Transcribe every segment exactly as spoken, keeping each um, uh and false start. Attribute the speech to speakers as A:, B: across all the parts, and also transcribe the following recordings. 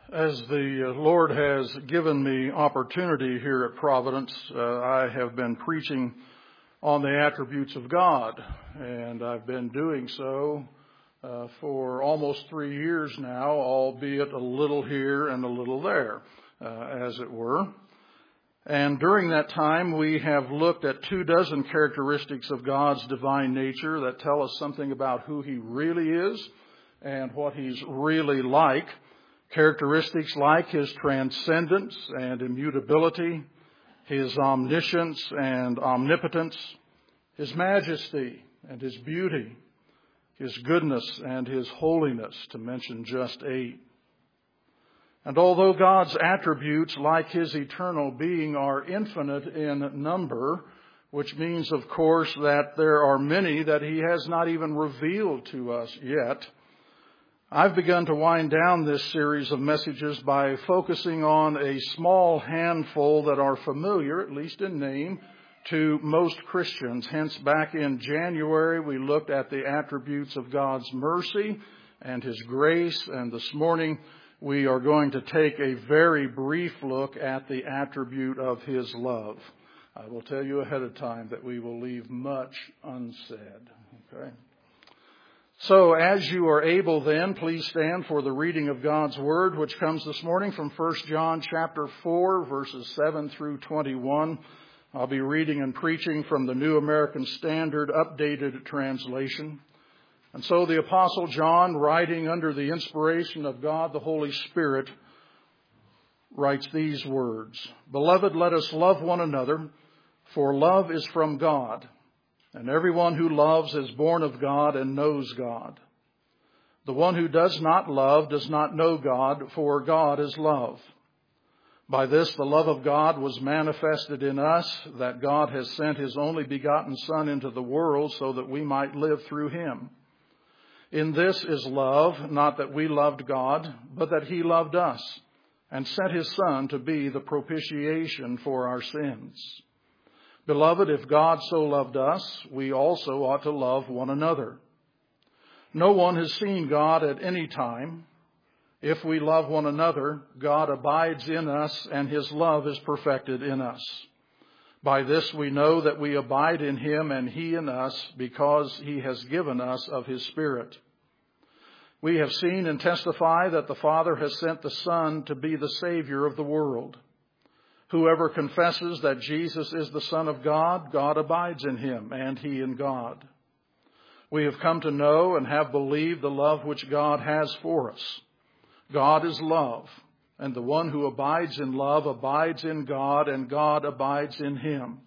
A: As the Lord has given me opportunity here at Providence, uh, I have been preaching on the attributes of God, and I've been doing so uh, for almost three years now, albeit a little here and a little there, uh, as it were. And during that time, we have looked at two dozen characteristics of God's divine nature that tell us something about who He really is and what He's really like. Characteristics like His transcendence and immutability, His omniscience and omnipotence, His majesty and His beauty, His goodness and His holiness, to mention just eight. And although God's attributes, like His eternal being, are infinite in number, which means, of course, that there are many that He has not even revealed to us yet, I've begun to wind down this series of messages by focusing on a small handful that are familiar, at least in name, to most Christians. Hence, back in January, we looked at the attributes of God's mercy and His grace, and this morning we are going to take a very brief look at the attribute of His love. I will tell you ahead of time that we will leave much unsaid. Okay? So as you are able then, please stand for the reading of God's Word, which comes this morning from First John chapter four, verses seven through twenty-one. I'll be reading and preaching from the New American Standard Updated Translation. And so the Apostle John, writing under the inspiration of God the Holy Spirit, writes these words: "Beloved, let us love one another, for love is from God. And everyone who loves is born of God and knows God. The one who does not love does not know God, for God is love. By this the love of God was manifested in us, that God has sent His only begotten Son into the world so that we might live through Him. In this is love, not that we loved God, but that He loved us and sent His Son to be the propitiation for our sins. Beloved, if God so loved us, we also ought to love one another. No one has seen God at any time. If we love one another, God abides in us, and His love is perfected in us. By this we know that we abide in Him and He in us, because He has given us of His Spirit. We have seen and testify that the Father has sent the Son to be the Savior of the world. Whoever confesses that Jesus is the Son of God, God abides in him, and he in God. We have come to know and have believed the love which God has for us. God is love, and the one who abides in love abides in God, and God abides in him.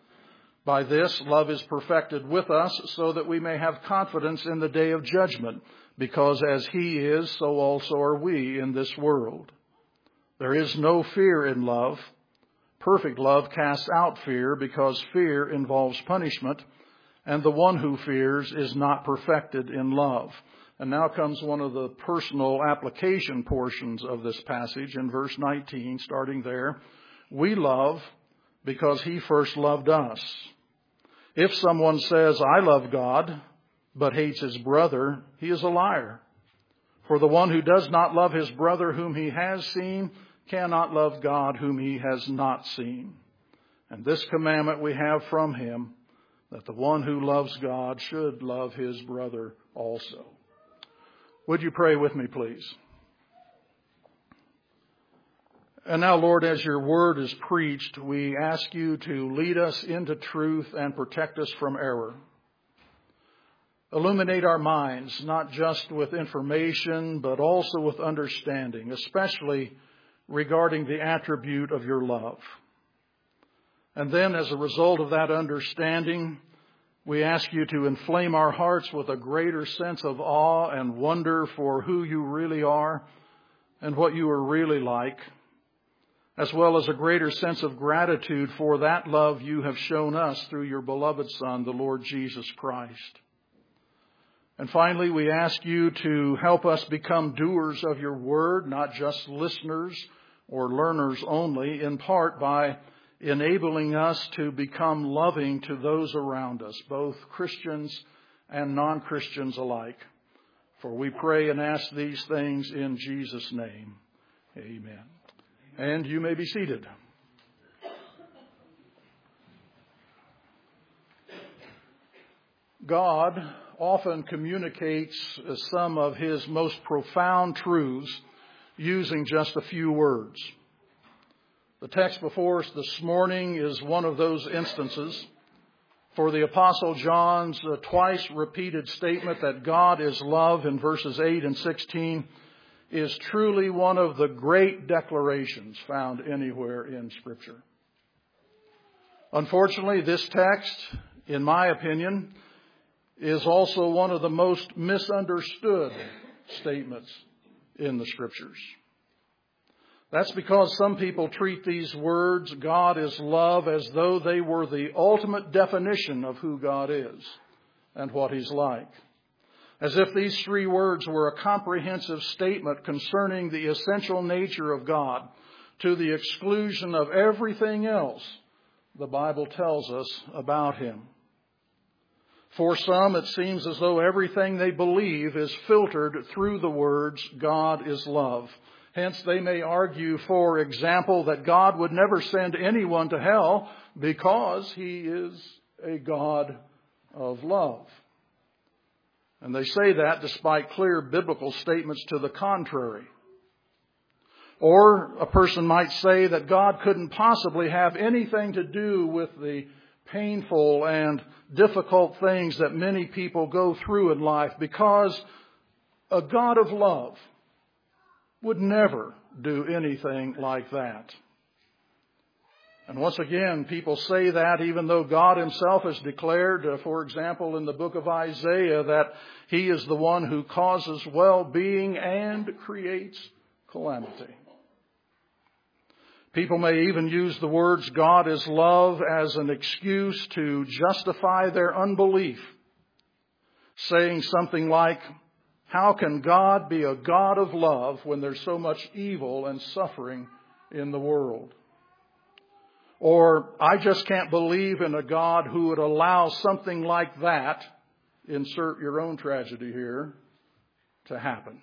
A: By this, love is perfected with us, so that we may have confidence in the day of judgment, because as He is, so also are we in this world. There is no fear in love. Perfect love casts out fear, because fear involves punishment, and the one who fears is not perfected in love." And now comes one of the personal application portions of this passage in verse nineteen, starting there. "We love because He first loved us. If someone says, 'I love God,' but hates his brother, he is a liar. For the one who does not love his brother whom he has seen cannot love God whom he has not seen. And this commandment we have from Him, that the one who loves God should love his brother also." Would you pray with me, please? And now, Lord, as your word is preached, we ask you to lead us into truth and protect us from error. Illuminate our minds, not just with information, but also with understanding, especially regarding the attribute of your love. And then, as a result of that understanding, we ask you to inflame our hearts with a greater sense of awe and wonder for who you really are and what you are really like, as well as a greater sense of gratitude for that love you have shown us through your beloved Son, the Lord Jesus Christ. And finally, we ask you to help us become doers of your word, not just listeners or learners only, in part by enabling us to become loving to those around us, both Christians and non-Christians alike. For we pray and ask these things in Jesus' name. Amen. And you may be seated. God often communicates some of His most profound truths using just a few words. The text before us this morning is one of those instances. For the Apostle John's uh, twice repeated statement that God is love in verses eight and sixteen is truly one of the great declarations found anywhere in Scripture. Unfortunately, this text, in my opinion, is also one of the most misunderstood statements in the Scriptures. That's because some people treat these words, God is love, as though they were the ultimate definition of who God is and what He's like. As if these three words were a comprehensive statement concerning the essential nature of God, to the exclusion of everything else the Bible tells us about Him. For some, it seems as though everything they believe is filtered through the words, God is love. Hence, they may argue, for example, that God would never send anyone to hell because He is a God of love. And they say that despite clear biblical statements to the contrary. Or a person might say that God couldn't possibly have anything to do with the painful and difficult things that many people go through in life because a God of love would never do anything like that. And once again, people say that even though God Himself has declared, uh, for example, in the book of Isaiah, that He is the one who causes well-being and creates calamity. People may even use the words God is love as an excuse to justify their unbelief, saying something like, how can God be a God of love when there's so much evil and suffering in the world? Or, I just can't believe in a God who would allow something like that, insert your own tragedy here, to happen.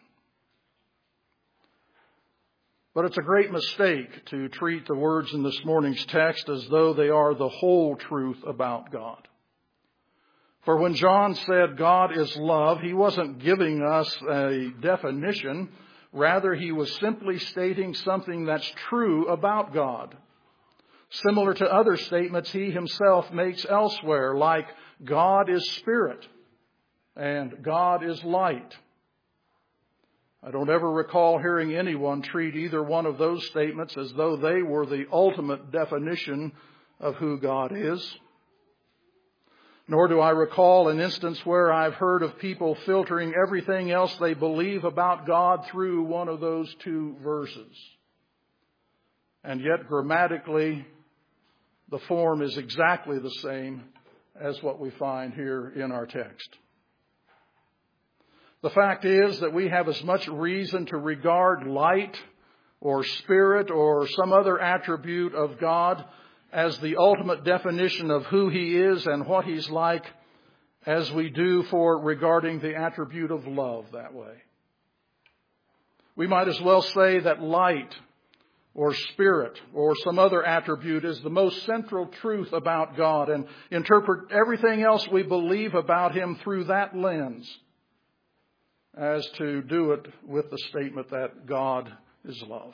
A: But it's a great mistake to treat the words in this morning's text as though they are the whole truth about God. For when John said God is love, he wasn't giving us a definition. Rather, he was simply stating something that's true about God. Similar to other statements he himself makes elsewhere, like God is spirit and God is light. I don't ever recall hearing anyone treat either one of those statements as though they were the ultimate definition of who God is. Nor do I recall an instance where I've heard of people filtering everything else they believe about God through one of those two verses. And yet, grammatically, the form is exactly the same as what we find here in our text. The fact is that we have as much reason to regard light or spirit or some other attribute of God as the ultimate definition of who He is and what He's like as we do for regarding the attribute of love that way. We might as well say that light or spirit or some other attribute is the most central truth about God and interpret everything else we believe about Him through that lens as to do it with the statement that God is love.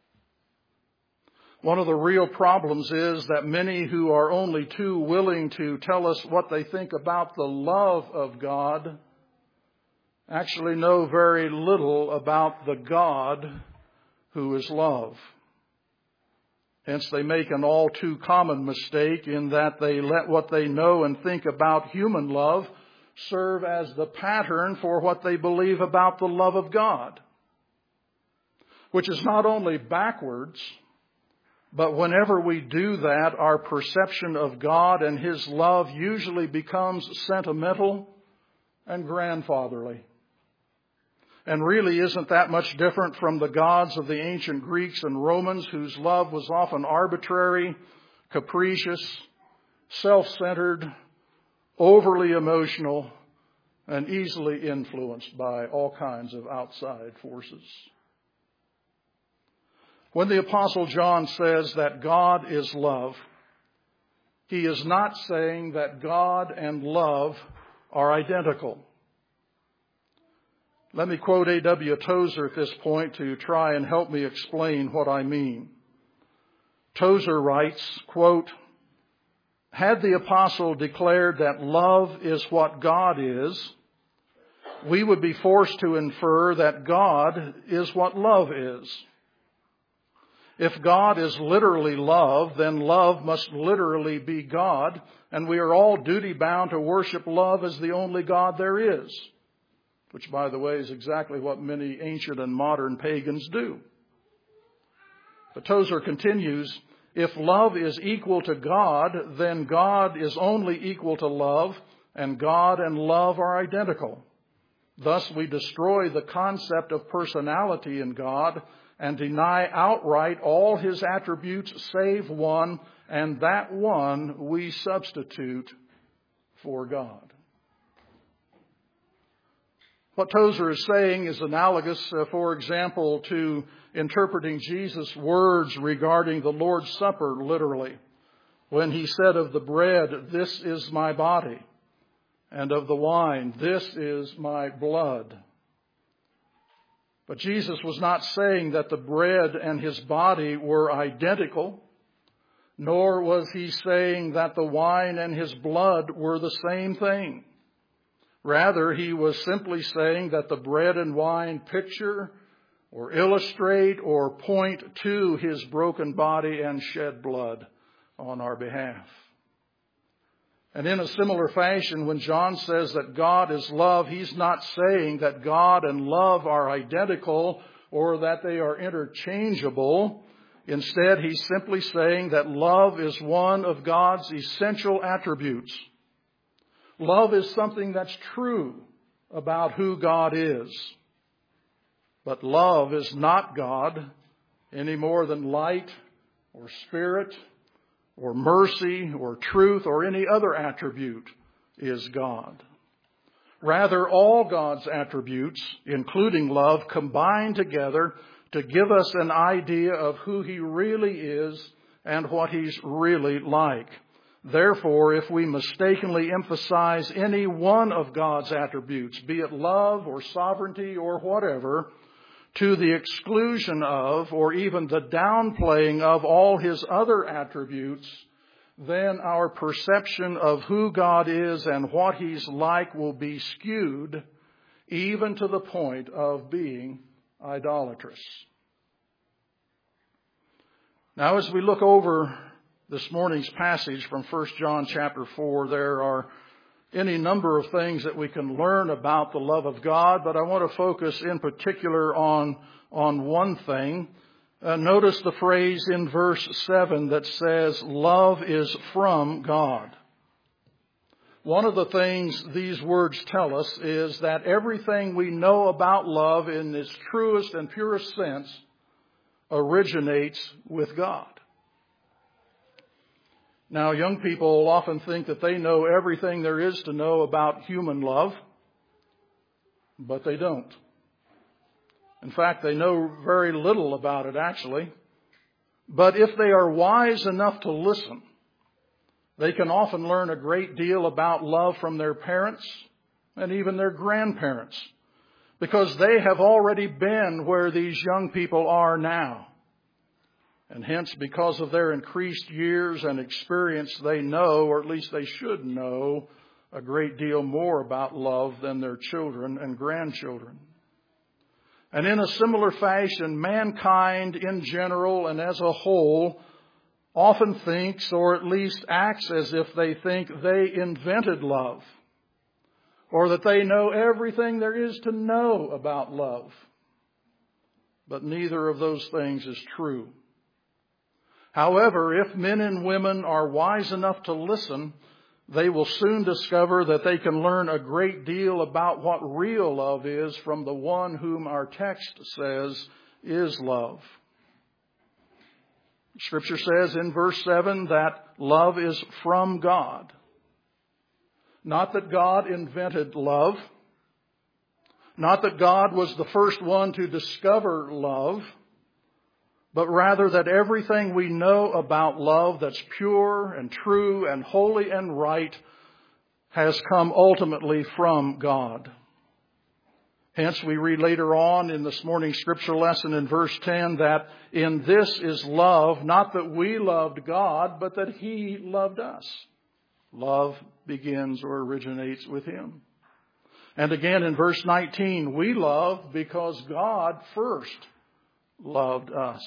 A: One of the real problems is that many who are only too willing to tell us what they think about the love of God actually know very little about the God who is love. Hence, they make an all too common mistake in that they let what they know and think about human love serve as the pattern for what they believe about the love of God, which is not only backwards, but whenever we do that, our perception of God and His love usually becomes sentimental and grandfatherly. And really isn't that much different from the gods of the ancient Greeks and Romans, whose love was often arbitrary, capricious, self-centered, overly emotional, and easily influenced by all kinds of outside forces. When the Apostle John says that God is love, he is not saying that God and love are identical. Let me quote A W Tozer at this point to try and help me explain what I mean. Tozer writes, quote, "Had the apostle declared that love is what God is, we would be forced to infer that God is what love is. If God is literally love, then love must literally be God, and we are all duty-bound to worship love as the only God there is," which, by the way, is exactly what many ancient and modern pagans do. But Tozer continues, "If love is equal to God, then God is only equal to love, and God and love are identical. Thus, we destroy the concept of personality in God and deny outright all his attributes save one, and that one we substitute for God." What Tozer is saying is analogous, uh, for example, to interpreting Jesus' words regarding the Lord's Supper literally, when he said of the bread, "This is my body," and of the wine, "This is my blood." But Jesus was not saying that the bread and his body were identical, nor was he saying that the wine and his blood were the same thing. Rather, he was simply saying that the bread and wine picture or illustrate or point to his broken body and shed blood on our behalf. And in a similar fashion, when John says that God is love, he's not saying that God and love are identical or that they are interchangeable. Instead, he's simply saying that love is one of God's essential attributes. Love is something that's true about who God is. But love is not God any more than light or spirit or mercy or truth or any other attribute is God. Rather, all God's attributes, including love, combine together to give us an idea of who he really is and what he's really like. Therefore, if we mistakenly emphasize any one of God's attributes, be it love or sovereignty or whatever, to the exclusion of or even the downplaying of all his other attributes, then our perception of who God is and what he's like will be skewed, even to the point of being idolatrous. Now, as we look over this morning's passage from First John chapter four, there are any number of things that we can learn about the love of God, but I want to focus in particular on, on one thing. Uh, notice the phrase in verse seven that says, "Love is from God." One of the things these words tell us is that everything we know about love in its truest and purest sense originates with God. Now, young people often think that they know everything there is to know about human love, but they don't. In fact, they know very little about it, actually. But if they are wise enough to listen, they can often learn a great deal about love from their parents and even their grandparents, because they have already been where these young people are now. And hence, because of their increased years and experience, they know, or at least they should know, a great deal more about love than their children and grandchildren. And in a similar fashion, mankind in general and as a whole often thinks, or at least acts as if they think they invented love, or that they know everything there is to know about love. But neither of those things is true. However, if men and women are wise enough to listen, they will soon discover that they can learn a great deal about what real love is from the one whom our text says is love. Scripture says in verse seven that love is from God. Not that God invented love. Not that God was the first one to discover love. but rather that everything we know about love that's pure and true and holy and right has come ultimately from God. Hence, we read later on in this morning's scripture lesson in verse ten that in this is love, not that we loved God, but that He loved us. Love begins or originates with Him. And again in verse nineteen, we love because God first loved us.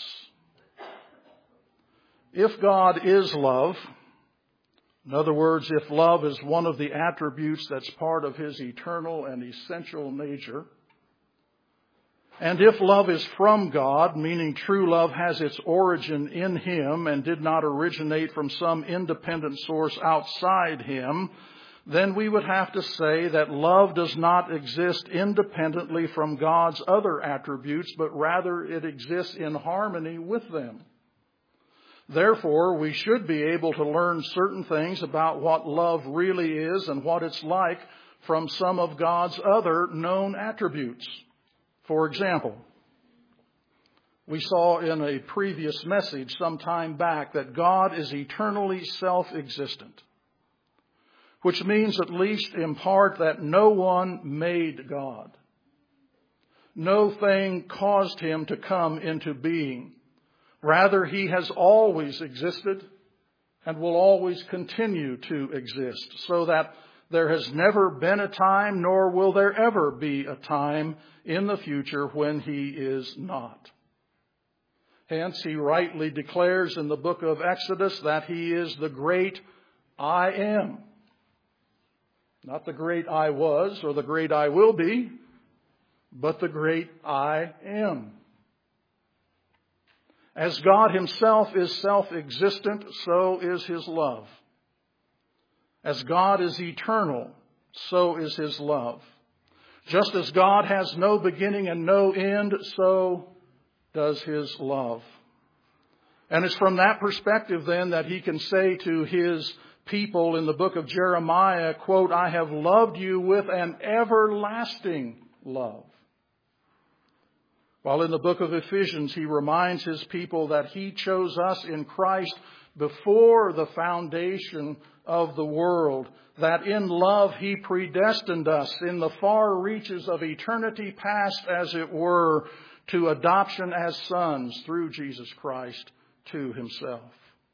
A: If God is love, in other words, if love is one of the attributes that's part of His eternal and essential nature, and if love is from God, meaning true love has its origin in Him and did not originate from some independent source outside Him, then we would have to say that love does not exist independently from God's other attributes, but rather it exists in harmony with them. Therefore, we should be able to learn certain things about what love really is and what it's like from some of God's other known attributes. For example, we saw in a previous message some time back that God is eternally self-existent, which means at least in part that no one made God. No thing caused Him to come into being. Rather, He has always existed and will always continue to exist, so that there has never been a time, nor will there ever be a time in the future when He is not. Hence, He rightly declares in the book of Exodus that He is the great I am. Not the great I was or the great I will be, but the great I am. As God Himself is self-existent, so is His love. As God is eternal, so is His love. Just as God has no beginning and no end, so does His love. And it's from that perspective then that He can say to His people in the book of Jeremiah, quote, I have loved you with an everlasting love. While in the book of Ephesians, He reminds His people that He chose us in Christ before the foundation of the world, that in love He predestined us in the far reaches of eternity past, as it were, to adoption as sons through Jesus Christ to Himself.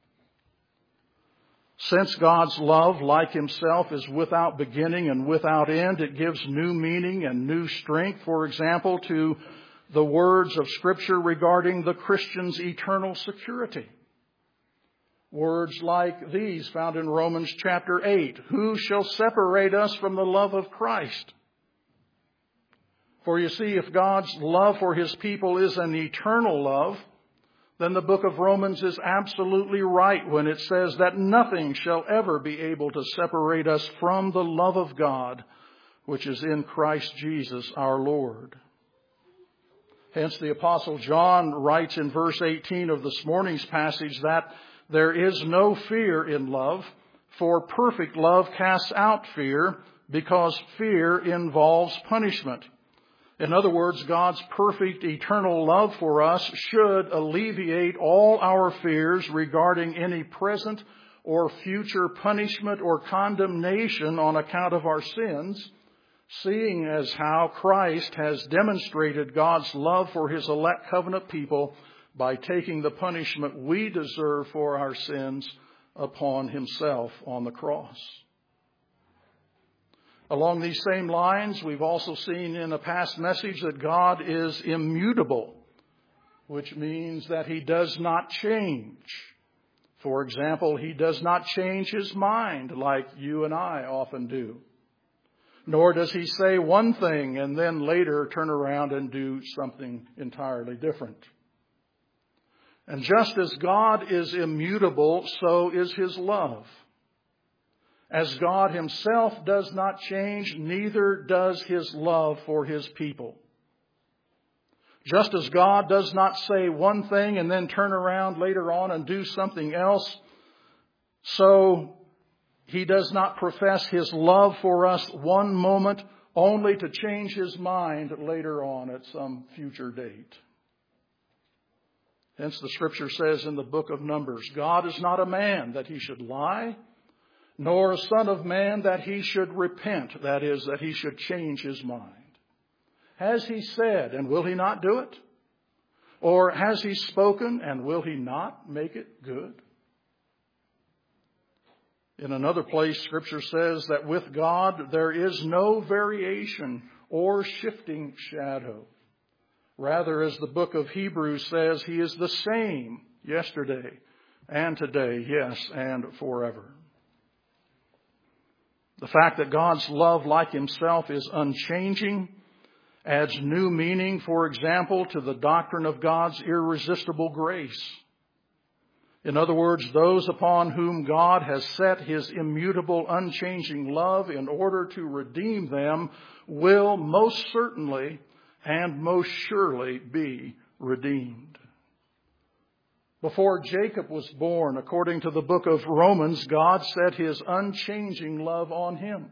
A: Since God's love, like Himself, is without beginning and without end, it gives new meaning and new strength, for example, to the words of Scripture regarding the Christian's eternal security. Words like these found in Romans chapter eight. Who shall separate us from the love of Christ? For you see, if God's love for His people is an eternal love, then the book of Romans is absolutely right when it says that nothing shall ever be able to separate us from the love of God, which is in Christ Jesus our Lord. Hence, the Apostle John writes in verse eighteen of this morning's passage that there is no fear in love, for perfect love casts out fear, because fear involves punishment. In other words, God's perfect eternal love for us should alleviate all our fears regarding any present or future punishment or condemnation on account of our sins, seeing as how Christ has demonstrated God's love for His elect covenant people by taking the punishment we deserve for our sins upon Himself on the cross. Along these same lines, we've also seen in a past message that God is immutable, which means that He does not change. For example, He does not change His mind like you and I often do. Nor does He say one thing and then later turn around and do something entirely different. And just as God is immutable, so is His love. As God Himself does not change, neither does His love for His people. Just as God does not say one thing and then turn around later on and do something else, so He does not profess His love for us one moment only to change His mind later on at some future date. Hence the scripture says in the book of Numbers, God is not a man that he should lie, nor a son of man that he should repent, that is, that he should change his mind. Has he said, and will he not do it? Or has he spoken, and will he not make it good? In another place, scripture says that with God there is no variation or shifting shadow. Rather, as the book of Hebrews says, he is the same yesterday and today, yes, and forever. The fact that God's love, like himself, is unchanging adds new meaning, for example, to the doctrine of God's irresistible grace. In other words, those upon whom God has set his immutable, unchanging love in order to redeem them will most certainly and most surely be redeemed. Before Jacob was born, according to the book of Romans, God set his unchanging love on him.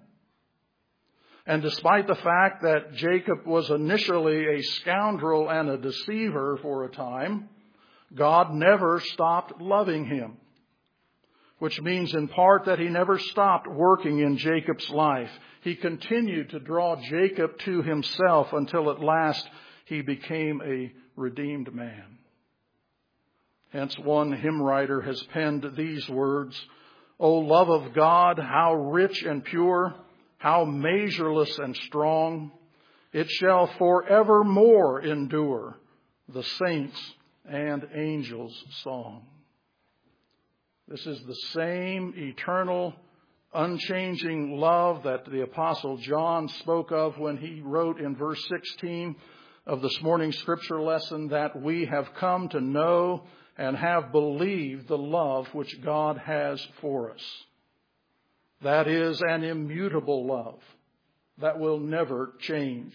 A: And despite the fact that Jacob was initially a scoundrel and a deceiver for a time, God never stopped loving him, which means in part that he never stopped working in Jacob's life. He continued to draw Jacob to himself until at last he became a redeemed man. Hence one hymn writer has penned these words, "O love of God, how rich and pure, how measureless and strong, it shall forevermore endure the saints' and angels' song." This is the same eternal, unchanging love that the Apostle John spoke of when he wrote in verse sixteen of this morning's scripture lesson that we have come to know and have believed the love which God has for us. That is an immutable love that will never change.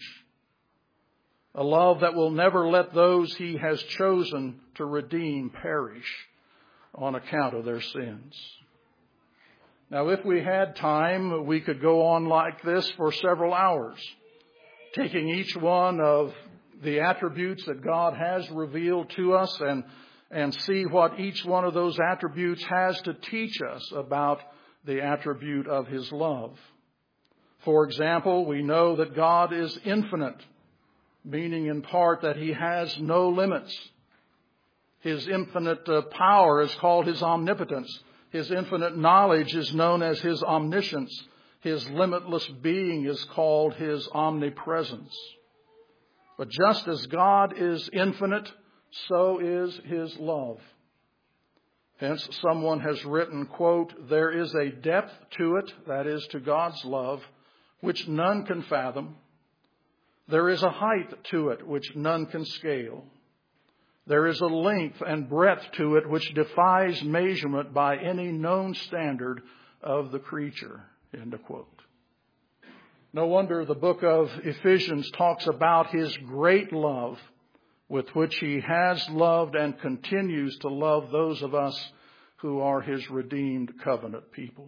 A: A love that will never let those he has chosen to redeem perish on account of their sins. Now, if we had time, we could go on like this for several hours, taking each one of the attributes that God has revealed to us and, and see what each one of those attributes has to teach us about the attribute of his love. For example, we know that God is infinite, meaning in part that he has no limits. His infinite uh, power is called his omnipotence. His infinite knowledge is known as his omniscience. His limitless being is called his omnipresence. But just as God is infinite, so is his love. Hence, someone has written, quote, "There is a depth to it," that is, to God's love, "which none can fathom. There is a height to it which none can scale. There is a length and breadth to it which defies measurement by any known standard of the creature." End of quote. No wonder the book of Ephesians talks about his great love with which he has loved and continues to love those of us who are his redeemed covenant people.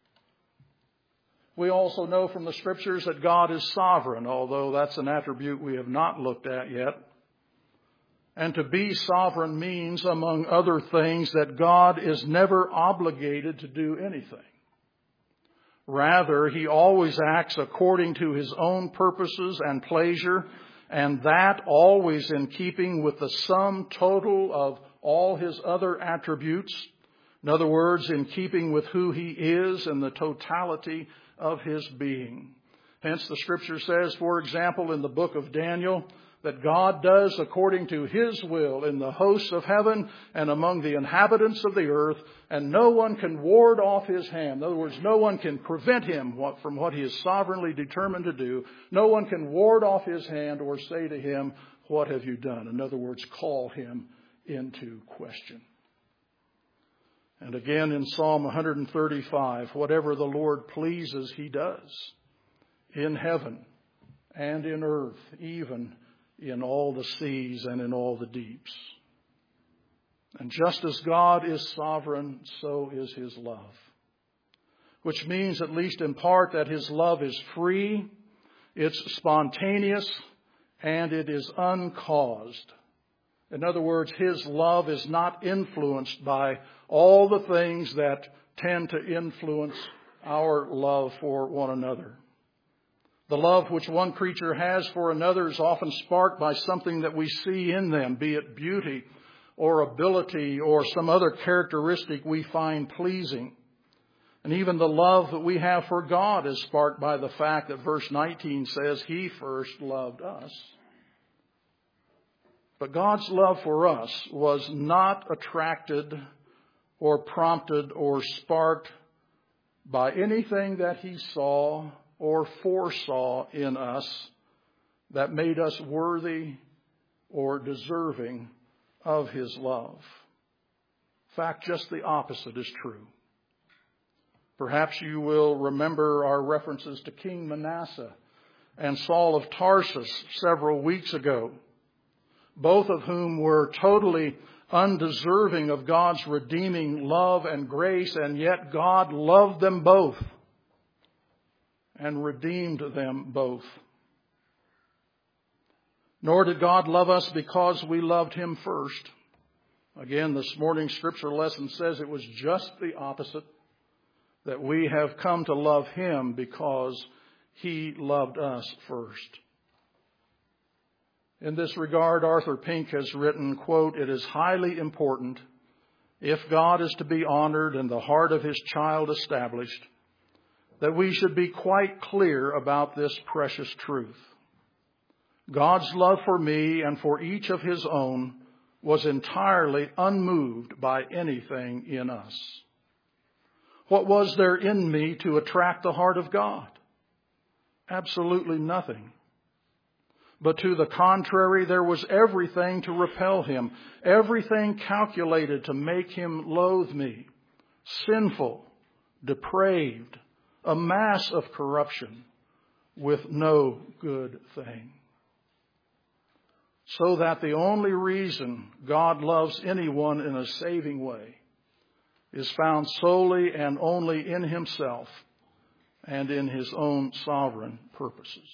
A: We also know from the scriptures that God is sovereign, although that's an attribute we have not looked at yet. And to be sovereign means, among other things, that God is never obligated to do anything. Rather, he always acts according to his own purposes and pleasure, and that always in keeping with the sum total of all his other attributes. In other words, in keeping with who he is and the totality of his being. Hence, the scripture says, for example, in the book of Daniel, that God does according to his will in the hosts of heaven and among the inhabitants of the earth, and no one can ward off his hand. In other words, no one can prevent him from what he is sovereignly determined to do. No one can ward off his hand or say to him, "What have you done?" In other words, call him into question. And again in Psalm one thirty-five, whatever the Lord pleases, he does, in heaven and in earth, even in all the seas and in all the deeps. And just as God is sovereign, so is his love. Which means, at least in part, that his love is free, it's spontaneous, and it is uncaused. In other words, His love is not influenced by all the things that tend to influence our love for one another. The love which one creature has for another is often sparked by something that we see in them, be it beauty or ability or some other characteristic we find pleasing. And even the love that we have for God is sparked by the fact that verse nineteen says He first loved us. But God's love for us was not attracted or prompted or sparked by anything that He saw or foresaw in us that made us worthy or deserving of His love. In fact, just the opposite is true. Perhaps you will remember our references to King Manasseh and Saul of Tarsus several weeks ago, both of whom were totally undeserving of God's redeeming love and grace, and yet God loved them both and redeemed them both. Nor did God love us because we loved Him first. Again, this morning's scripture lesson says it was just the opposite, that we have come to love Him because He loved us first. In this regard, Arthur Pink has written, quote, "It is highly important, if God is to be honored and the heart of His child established, that we should be quite clear about this precious truth. God's love for me and for each of His own was entirely unmoved by anything in us. What was there in me to attract the heart of God? Absolutely nothing. But to the contrary, there was everything to repel Him, everything calculated to make Him loathe me, sinful, depraved, a mass of corruption with no good thing. So that the only reason God loves anyone in a saving way is found solely and only in Himself and in His own sovereign purposes."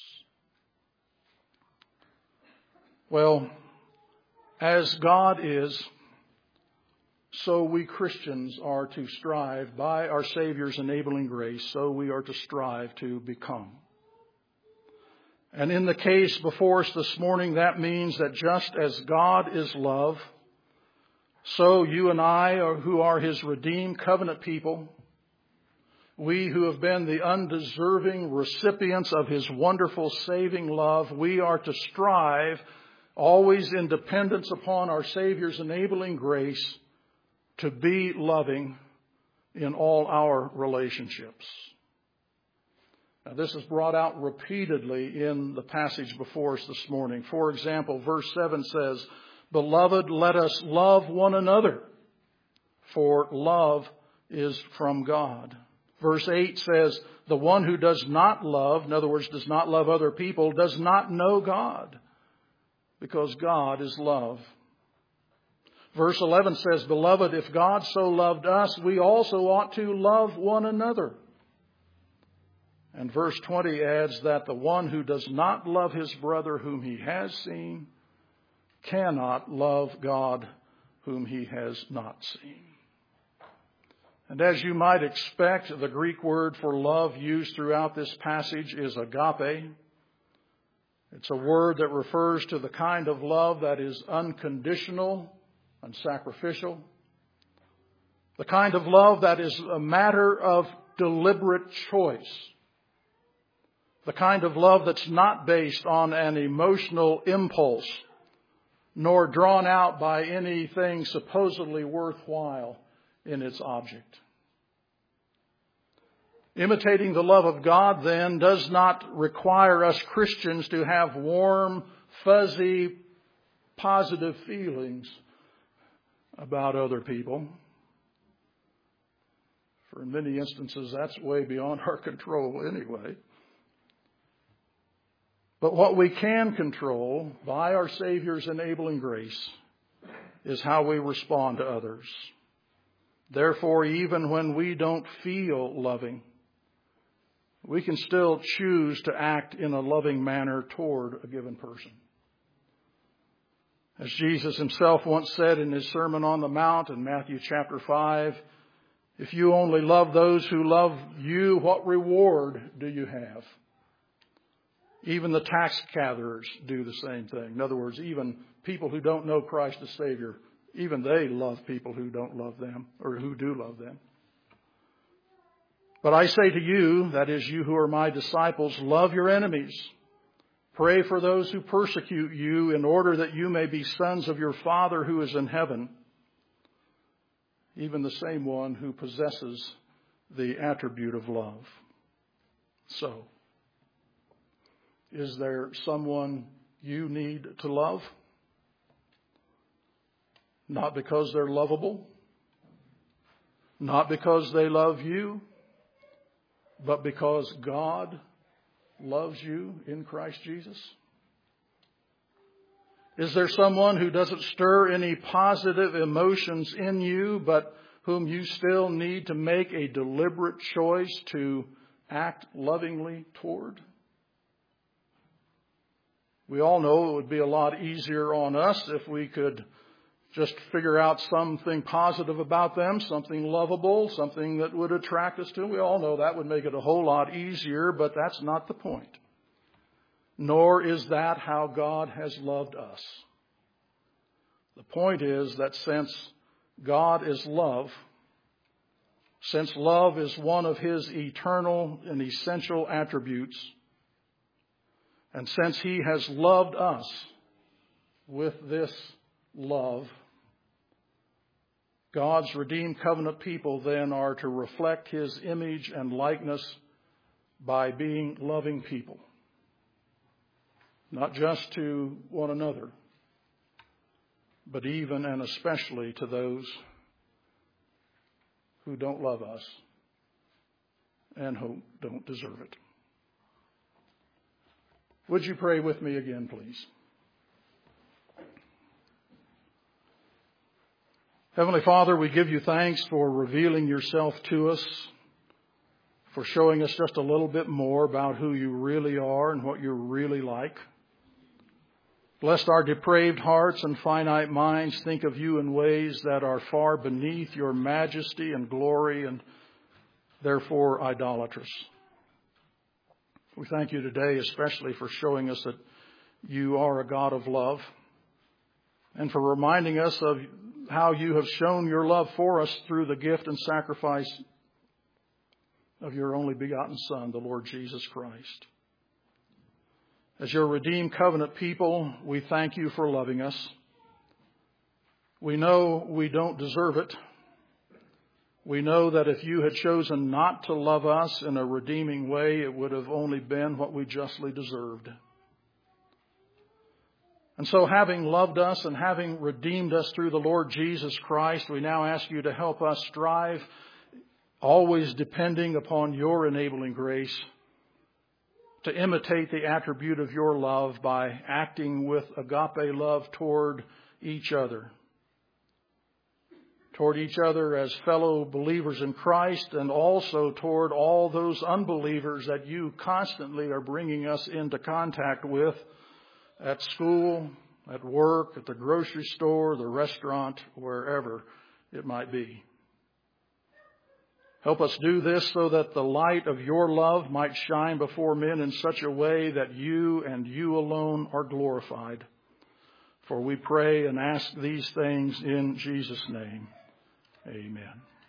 A: Well, as God is, so we Christians are to strive by our Savior's enabling grace, so we are to strive to become. And in the case before us this morning, that means that just as God is love, so you and I, who are His redeemed covenant people, we who have been the undeserving recipients of His wonderful saving love, we are to strive, always in dependence upon our Savior's enabling grace, to be loving in all our relationships. Now, this is brought out repeatedly in the passage before us this morning. For example, verse seven says, "Beloved, let us love one another, for love is from God." Verse eight says, "The one who does not love," in other words, does not love other people, "does not know God, because God is love." Verse eleven says, "Beloved, if God so loved us, we also ought to love one another." And verse twenty adds that the one who does not love his brother whom he has seen cannot love God whom he has not seen. And as you might expect, the Greek word for love used throughout this passage is agape. It's a word that refers to the kind of love that is unconditional and sacrificial. The kind of love that is a matter of deliberate choice. The kind of love that's not based on an emotional impulse, nor drawn out by anything supposedly worthwhile in its object. Imitating the love of God, then, does not require us Christians to have warm, fuzzy, positive feelings about other people. For in many instances, that's way beyond our control anyway. But what we can control by our Savior's enabling grace is how we respond to others. Therefore, even when we don't feel loving, we can still choose to act in a loving manner toward a given person. As Jesus himself once said in his Sermon on the Mount in Matthew chapter five, if you only love those who love you, what reward do you have? Even the tax gatherers do the same thing. In other words, even people who don't know Christ as Savior, even they love people who don't love them or who do love them. But I say to you, that is, you who are my disciples, love your enemies. Pray for those who persecute you in order that you may be sons of your Father who is in heaven, even the same one who possesses the attribute of love. So, is there someone you need to love? Not because they're lovable, not because they love you, but because God loves you in Christ Jesus? Is there someone who doesn't stir any positive emotions in you, but whom you still need to make a deliberate choice to act lovingly toward? We all know it would be a lot easier on us if we could just figure out something positive about them, something lovable, something that would attract us to them. We all know that would make it a whole lot easier, but that's not the point. Nor is that how God has loved us. The point is that since God is love, since love is one of His eternal and essential attributes, and since He has loved us with this love, God's redeemed covenant people then are to reflect His image and likeness by being loving people. Not just to one another, but even and especially to those who don't love us and who don't deserve it. Would you pray with me again, please? Heavenly Father, we give you thanks for revealing yourself to us, for showing us just a little bit more about who you really are and what you're really like. Lest our depraved hearts and finite minds think of you in ways that are far beneath your majesty and glory and therefore idolatrous. We thank you today especially for showing us that you are a God of love and for reminding us of how you have shown your love for us through the gift and sacrifice of your only begotten Son, the Lord Jesus Christ. As your redeemed covenant people, we thank you for loving us. We know we don't deserve it. We know that if you had chosen not to love us in a redeeming way, it would have only been what we justly deserved. And so having loved us and having redeemed us through the Lord Jesus Christ, we now ask you to help us strive, always depending upon your enabling grace, to imitate the attribute of your love by acting with agape love toward each other. Toward each other as fellow believers in Christ, and also toward all those unbelievers that you constantly are bringing us into contact with at school, at work, at the grocery store, the restaurant, wherever it might be. Help us do this so that the light of your love might shine before men in such a way that you and you alone are glorified. For we pray and ask these things in Jesus' name. Amen.